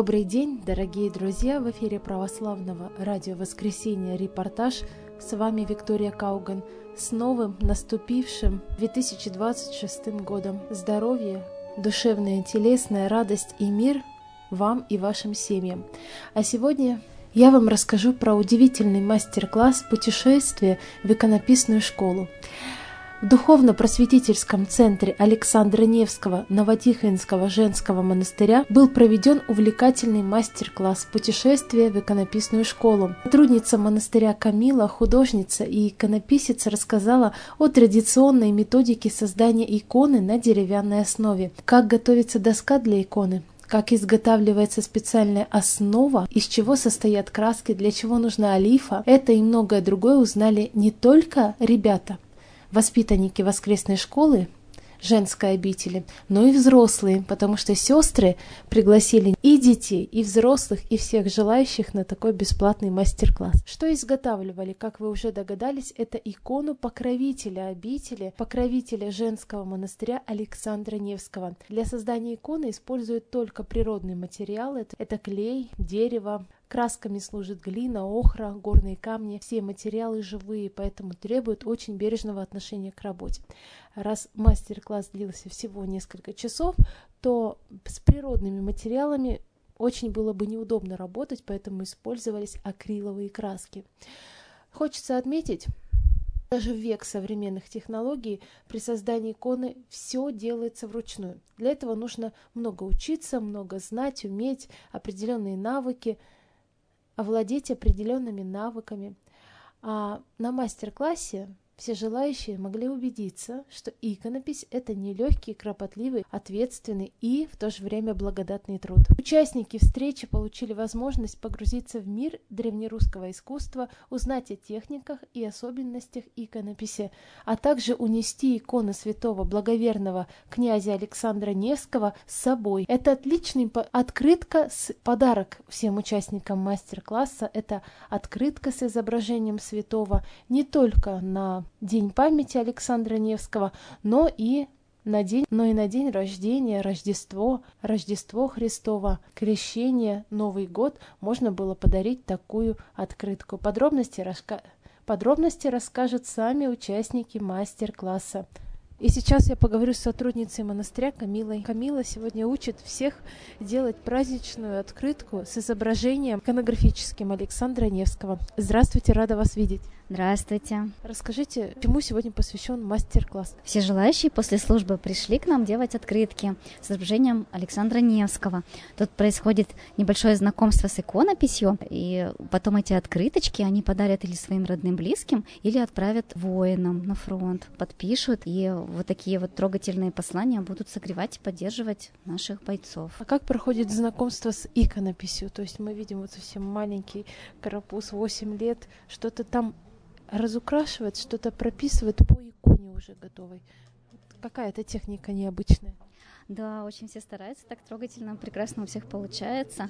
Добрый день, дорогие друзья! В эфире православного радио «Воскресенье. Репортаж». С вами Виктория Кауган. С новым наступившим 2026 годом. Здоровья, душевная, телесная радость и мир вам и вашим семьям. А сегодня я вам расскажу про удивительный мастер-класс «Путешествие в иконописную школу». В духовно-просветительском центре Александра Невского Новотихвинского женского монастыря был проведен увлекательный мастер-класс «Путешествие в иконописную школу». Сотрудница монастыря Камила, художница и иконописец, рассказала о традиционной методике создания иконы на деревянной основе, как готовится доска для иконы, как изготавливается специальная основа, из чего состоят краски, для чего нужна олифа. Это и многое другое узнали не только ребята, воспитанники воскресной школы женской обители, но и взрослые, потому что сестры пригласили и детей, и взрослых, и всех желающих на такой бесплатный мастер-класс. Что изготавливали, как вы уже догадались, это икону покровителя обители, покровителя женского монастыря Александра Невского. Для создания иконы используют только природные материалы, это клей, дерево. Красками служит глина, охра, горные камни. Все материалы живые, поэтому требуют очень бережного отношения к работе. Раз мастер-класс длился всего несколько часов, то с природными материалами очень было бы неудобно работать, поэтому использовались акриловые краски. Хочется отметить, даже в век современных технологий при создании иконы все делается вручную. Для этого нужно много учиться, много знать, уметь, определенные навыки, овладеть определенными навыками. А на мастер-классе все желающие могли убедиться, что иконопись – это нелегкий, кропотливый, ответственный и в то же время благодатный труд. Участники встречи получили возможность погрузиться в мир древнерусского искусства, узнать о техниках и особенностях иконописи, а также унести иконы святого благоверного князя Александра Невского с собой. Это отличный открытка, подарок всем участникам мастер-класса. Это открытка с изображением святого не только на День памяти Александра Невского, но и на день рождения, Рождество Христово, Крещение, Новый год можно было подарить такую открытку. Подробности расскажут сами участники мастер-класса. И сейчас я поговорю с сотрудницей монастыря Камилой. Камила сегодня учит всех делать праздничную открытку с изображением иконографическим Александра Невского. Здравствуйте, рада вас видеть. Здравствуйте. Расскажите, чему сегодня посвящен мастер-класс? Все желающие после службы пришли к нам делать открытки с изображением Александра Невского. Тут происходит небольшое знакомство с иконописью, и потом эти открыточки они подарят или своим родным близким, или отправят воинам на фронт, подпишут, и вот такие вот трогательные послания будут согревать и поддерживать наших бойцов. А как проходит знакомство с иконописью? То есть мы видим вот совсем маленький карапуз, 8 лет, что-то там разукрашивает, что-то прописывает по иконе уже готовой. Какая-то техника необычная. Да, очень все стараются, так трогательно, прекрасно у всех получается.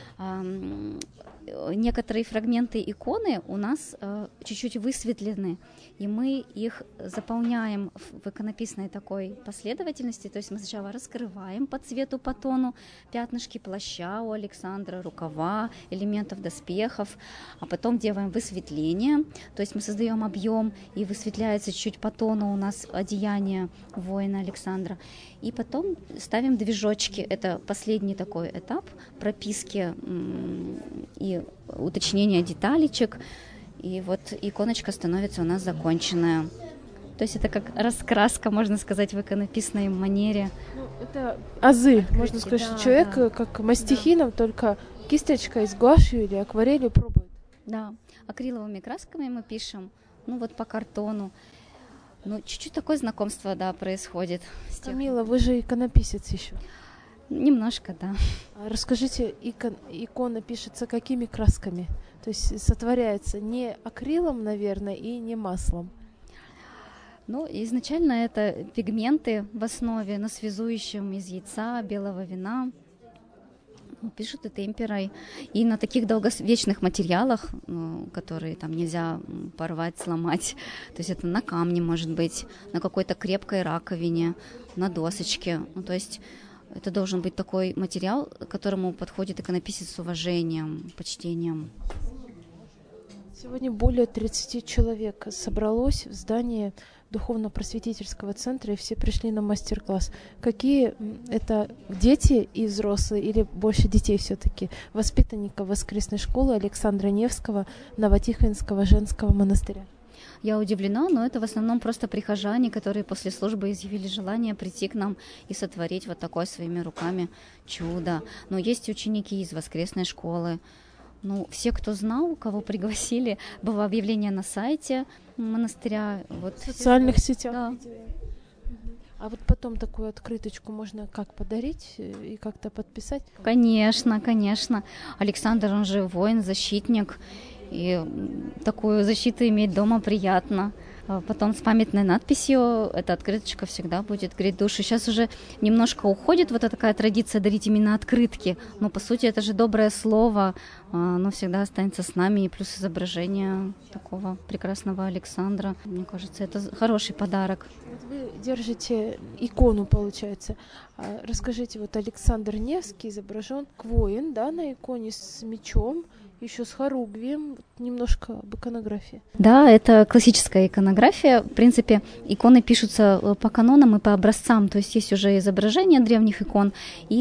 Некоторые фрагменты иконы у нас чуть-чуть высветлены, и мы их заполняем в иконописной такой последовательности. То есть мы сначала раскрываем по цвету, по тону пятнышки плаща у Александра, рукава, элементов доспехов, а потом делаем высветление. То есть мы создаем объем, и высветляется чуть по тону у нас одеяние воина Александра. И потом ставим движочки. Это последний такой этап прописки и уточнения деталечек. И вот иконочка становится у нас законченная. То есть это как раскраска, можно сказать, в иконописной манере. Это азы, можно сказать, что человек как мастихином, только кисточкой с гуашью или акварелью пробует. Да, акриловыми красками мы пишем, вот по картону. Чуть-чуть такое знакомство, происходит. Камила, вы же иконописец еще. Немножко, да. Расскажите, икона пишется какими красками? То есть сотворяется не акрилом, наверное, и не маслом. Изначально это пигменты в основе, на связующем из яйца, белого вина. Пишут и темперой. И на таких долговечных материалах, которые там нельзя порвать, сломать. То есть это на камне, может быть, на какой-то крепкой раковине, на досочке. То есть Это должен быть такой материал, к которому подходит иконописец с уважением, почтением. Сегодня более 30 человек собралось в здании духовно-просветительского центра, и все пришли на мастер-класс. Какие это дети и взрослые, или больше детей все-таки, воспитанников воскресной школы Александра Невского Новотихвинского женского монастыря? Я удивлена, но это в основном просто прихожане, которые после службы изъявили желание прийти к нам и сотворить вот такое своими руками чудо. Но есть ученики из воскресной школы. Ну, все, кто знал, кого пригласили, было объявление на сайте монастыря. Вот. В социальных сетях? Да. А вот потом такую открыточку можно как подарить и как-то подписать? Конечно, конечно. Александр, он же воин, защитник. И такую защиту иметь дома приятно. Потом с памятной надписью эта открыточка всегда будет греть душу. Сейчас уже немножко уходит вот эта такая традиция дарить именно открытки, но по сути это же доброе слово, оно всегда останется с нами, и плюс изображение такого прекрасного Александра. Мне кажется, это хороший подарок. Вот вы держите икону, получается. Расскажите, вот Александр Невский изображен воин, да, на иконе с мечом, еще с хоругвием, немножко об иконографии. Да, это классическая иконография. В принципе, иконы пишутся по канонам и по образцам, то есть есть уже изображения древних икон,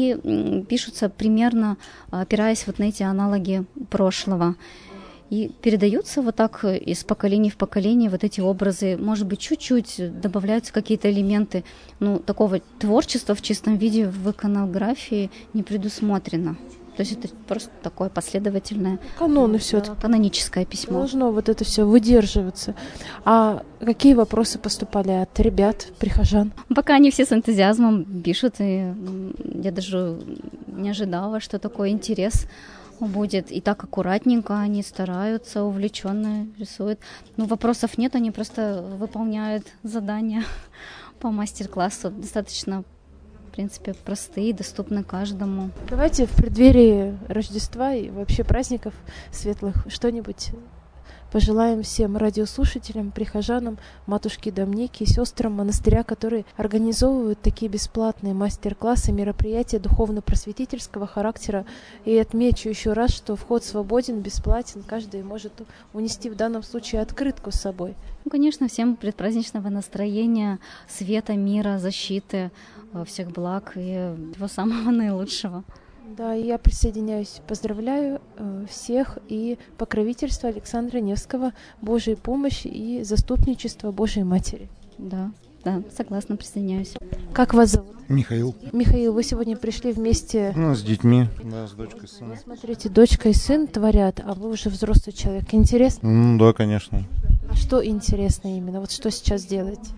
и пишутся примерно опираясь вот на эти аналоги прошлого. И передаются вот так из поколения в поколение вот эти образы. Может быть, чуть-чуть добавляются какие-то элементы. Ну, такого творчества в чистом виде в иконографии не предусмотрено. То есть это просто такое последовательное, каноны все-таки. Каноническое письмо. Должно вот это все выдерживаться. А какие вопросы поступали от ребят, прихожан? Пока они все с энтузиазмом пишут, и я даже не ожидала, что такой интерес будет. И так аккуратненько они стараются, увлеченно рисуют. Ну, вопросов нет, они просто выполняют задания по мастер-классу. Достаточно, в принципе, простые, доступны каждому. Давайте в преддверии Рождества и вообще праздников светлых что-нибудь пожелаем всем радиослушателям, прихожанам, матушке Домнике, сестрам монастыря, которые организовывают такие бесплатные мастер-классы, мероприятия духовно-просветительского характера. И отмечу еще раз, что вход свободен, бесплатен, каждый может унести в данном случае открытку с собой. Ну, конечно, всем предпраздничного настроения, света, мира, защиты, всех благ и всего самого наилучшего. Да, и я присоединяюсь, поздравляю всех и покровительство Александра Невского, Божьей помощи и заступничество Божьей Матери. Да, согласна, присоединяюсь. Как вас зовут? Михаил. Михаил, вы сегодня пришли вместе... С детьми, да, с дочкой и сыном. Смотрите, дочка и сын творят, а вы уже взрослый человек. Интересно? Да, конечно. А что интересно именно? Вот что сейчас делаете?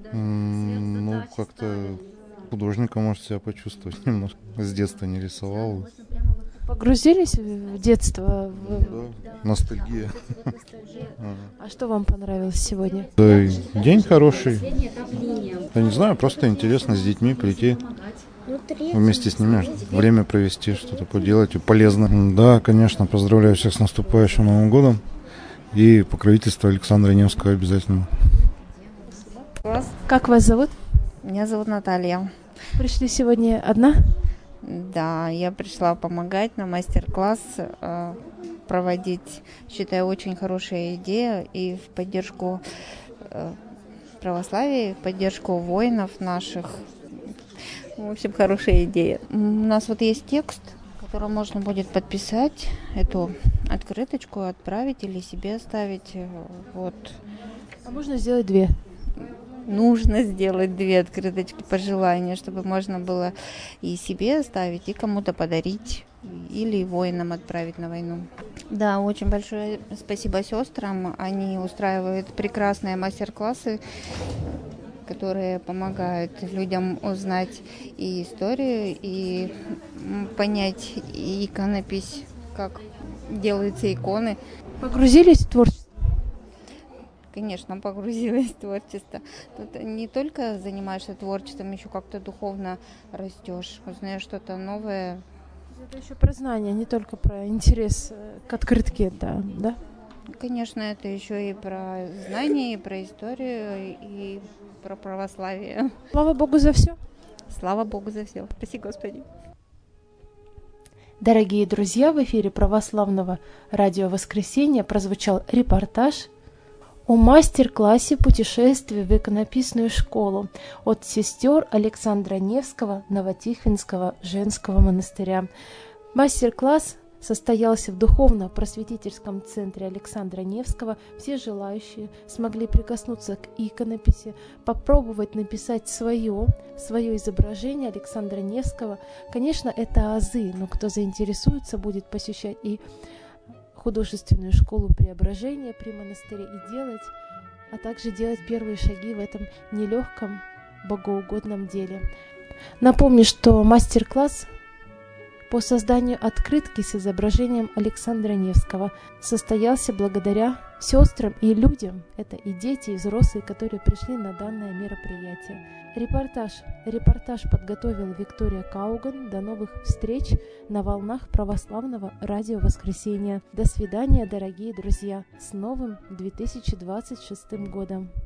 Как-то художника, может, себя почувствовать немножко. С детства не рисовал. Погрузились в детство? Да, ностальгия. А что вам понравилось сегодня? Да, день хороший. Я не знаю, просто интересно с детьми прийти, вместе с ними время провести, что-то поделать полезно. Да, конечно, поздравляю всех с наступающим Новым годом. И покровительство Александра Невского обязательно. Как вас зовут? Меня зовут Наталья. Пришли сегодня одна? Да, я пришла помогать на мастер-класс проводить. Считаю, очень хорошая идея и в поддержку православия, в поддержку воинов наших. В общем, хорошая идея. У нас вот есть текст, который можно будет подписать, эту открыточку отправить или себе оставить. Вот. А можно сделать две? Нужно сделать две открыточки пожелания, чтобы можно было и себе оставить, и кому-то подарить, или воинам отправить на войну. Да, очень большое спасибо сестрам. Они устраивают прекрасные мастер-классы, которые помогают людям узнать и историю, и понять и иконопись, как делаются иконы. Погрузились в творчество? Конечно, погрузилась в творчество. Тут не только занимаешься творчеством, еще как-то духовно растешь, узнаешь что-то новое. Это еще про знания, не только про интерес к открытке, да? Конечно, это еще и про знания, и про историю, и про православие. Слава Богу за все. Слава Богу за все. Спасибо, Господи. Дорогие друзья, в эфире православного радио «Воскресенье» прозвучал репортаж о мастер-классе путешествия в иконописную школу от сестер Александра Невского Новотихвинского женского монастыря. Мастер-класс состоялся в духовно-просветительском центре Александра Невского. Все желающие смогли прикоснуться к иконописи, попробовать написать свое изображение Александра Невского. Конечно, это азы, но кто заинтересуется, будет посещать и художественную школу преображения при монастыре а также делать первые шаги в этом нелегком богоугодном деле. Напомню, что мастер-класс по созданию открытки с изображением Александра Невского состоялся благодаря сестрам и людям, это и дети, и взрослые, которые пришли на данное мероприятие. Репортаж подготовила Виктория Кауган. До новых встреч на волнах православного радио «Воскресенье». До свидания, дорогие друзья, с новым 2026 годом!